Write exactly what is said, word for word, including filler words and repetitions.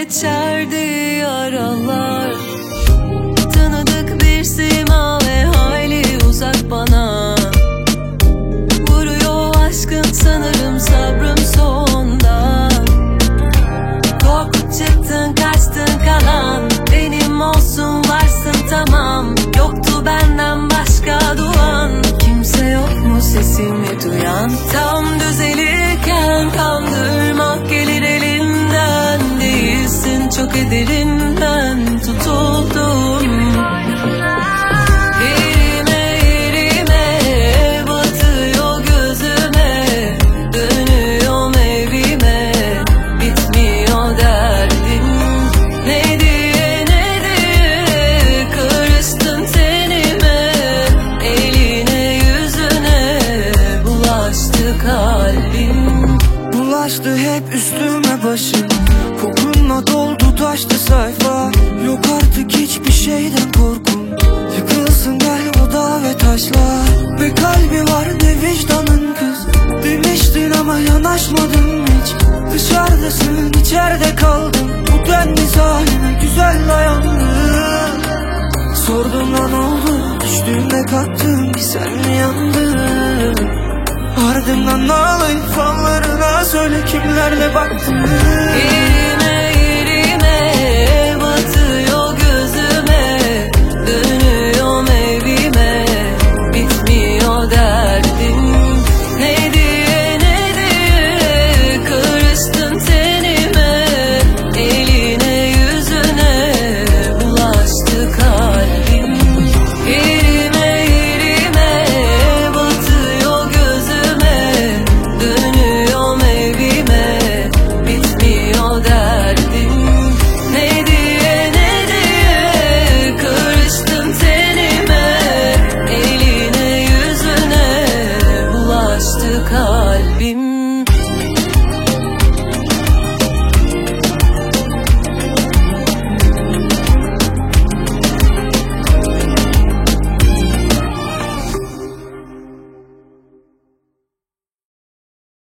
geçerdi yaralar. Tanıdık bir sima ve hayli uzak bana. Vuruyor aşkın sanırım sabrım sonda. Korkup çıktın kaçtın kalan benim olsun varsın tamam. Yoktu benden başka duan, kimse yok mu sesimi duyan? Tam düzelirken kandırmak gelir elimden. Değilsin çok ederinden tutuldum. Yerime yerime batıyor gözüme. Dönüyorum evime, bitmiyor derdim. Ne diye ne diye karıştın tenime. Eline yüzüne bulaştı kalbim. Bulaştı hep üstüme başım. Kokunla doldu taştı sayfa. Yok artık hiçbir şeyden korkum. Yıkılsın gel o dağ ve taşlar. Ne kalbi var ne vicdanın kız. Demiştin ama yanaşmadın hiç. Dışarıdasın içeride kaldım. Bu deniz haline güzel dayandım. Sordum lan oldu, düştüğümde kalktım, bir sen mi yandın? Ardından ağlayıp fallarına söyle kimlerle baktın.